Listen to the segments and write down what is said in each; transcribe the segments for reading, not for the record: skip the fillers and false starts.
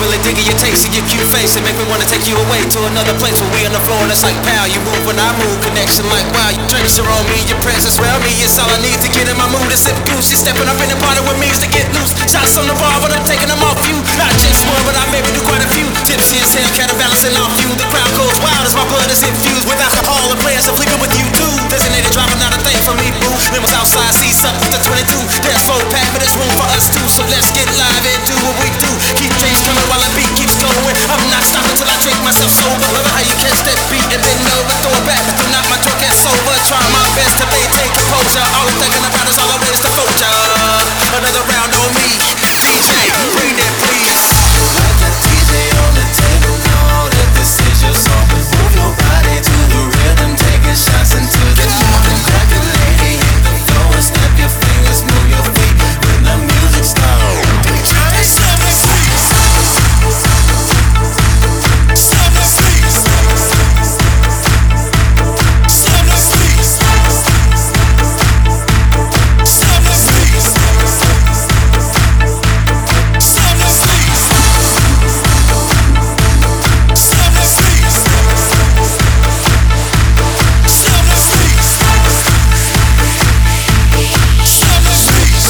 Really digging your taste and your cute face. It make me wanna take you away to another place where we on the floor and it's like pow. You move when I move, connection like wow. You treasure on me, your presence around me. It's all I need to get in my mood. To sip goose, you're stepping up in the party with me is to get loose. Shots on the bar, but I'm taking them off you. Not just one, but I maybe do quite a few. Tipsy as hell, counterbalancing off you. The crowd goes wild as my blood is infused with alcohol. The players are sleeping with you too. Designated driver, not a thing for me, boo. Limos outside, seats up to 22. There's 4 pack, but there's room for us too. So let's get live and do what we do. Keep change coming while the beat keeps going. I'm not stopping till I drink myself sober. Love how you catch that beat and bend over, throw it back, but do not my drunk ass over. Try my best to maintain composure. All I'm thinking about is all the ways to vulture. Another round on me, DJ, bring that please. Like the DJ on the table, know that this is your song. Move your body to the rhythm, taking shots into the morning. Grab your lady, hit the floor and snap your fingers, move your feet when the music starts. DJ, stop the beat. Stop the beat. Stop the beat. Stop the beat. Stop the beat. Stop the beat. Stop the beat. Stop the beat.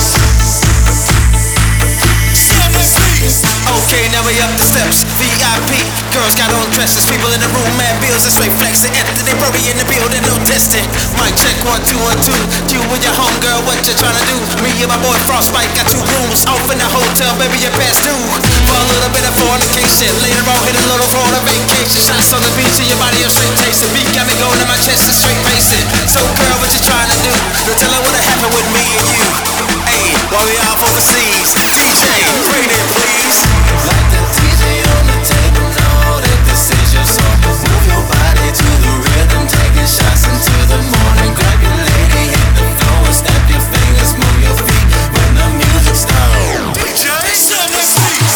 Stop the beat. Okay, now we up the steps. VIP, girls got on dresses. People in the room, mad bills and straight flexing. Anthony Brody in the building, no testing. Mic check 1 2 1 2. You and your homegirl, what you tryna do? Me and my boy Frostbite got 2 rooms off in the hotel, baby, you're past due. For a little bit of fornication, later on hit a little Florida vacation. Shots on the beach and your body on straight tasting. Beat got me going to my chest and straight pacing. So girl, what you tryna do? Now tell her what happened with me and you. Hey, while we off overseas, DJ, bring it please. Like the DJ on the table, know that this is your song. Move your body to the rhythm, taking shots into the morning. Grab your lady, hit the floor and snap your fingers, move your feet when the music starts. DJ, stop the beat.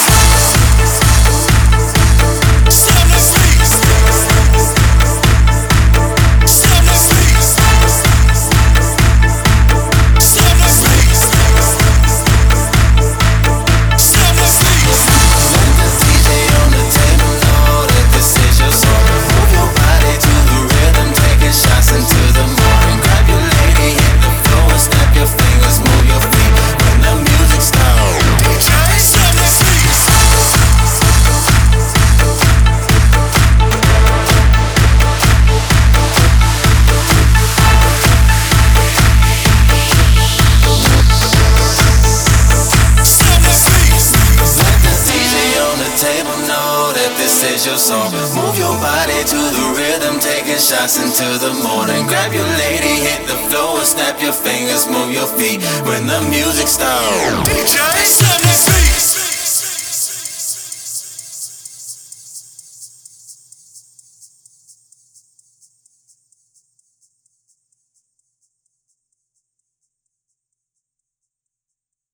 Stop the beat. Stop the beat. Stop the beat. Stop the beat. Like the DJ on the table, know that this is your song. Move your body to the rhythm, taking shots into the morning. Grab your lady, hit the floor and snap your fingers, move your feet when the music starts. DJ, stop the beat. Stop the beat. Like the DJ on the table, know that this is your song. Move your body to the rhythm, taking shots into the morning. Grab your lady, hit the floor and snap your fingers, move your feet when the music starts. DJ, stop the beat.